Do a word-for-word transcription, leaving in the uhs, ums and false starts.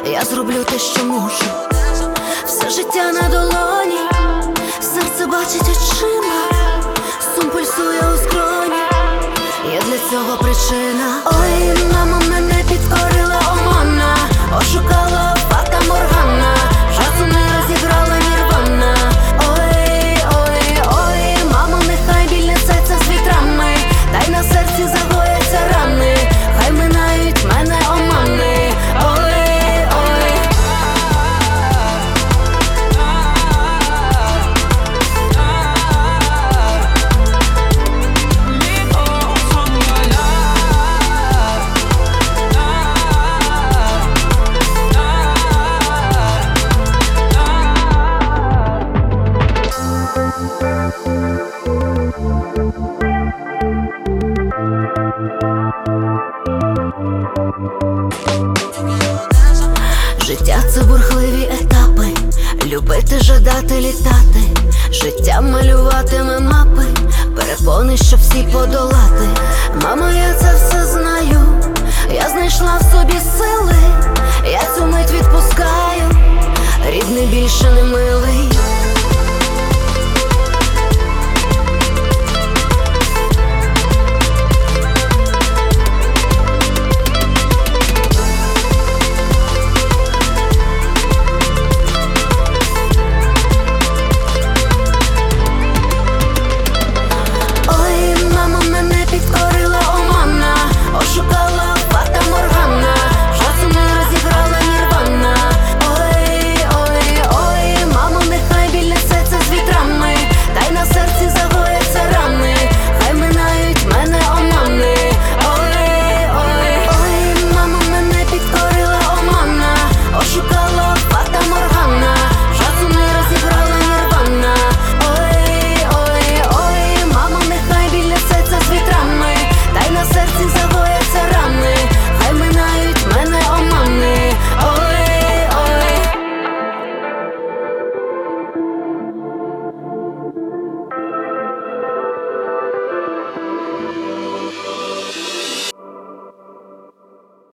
Я зроблю те, що мушу. Все життя на долоні, серце бачить очима, сум пульсує у скроні, є для цього причина. Ой, мама мене підкорила омана, ошукала фата Моргана, часу не розіграла Нірвана. Ой, ой, ой, мамо, нехай біль несеться з вітрами, дай на серці загояться рани, хай минають мене омани. Ой, життя – це бурхливі етапи, любити, жадати, літати, життя малюватиме мапи, перепони, щоб всі подолати. Мамо, я це все знаю, я знайшла в собі сили, я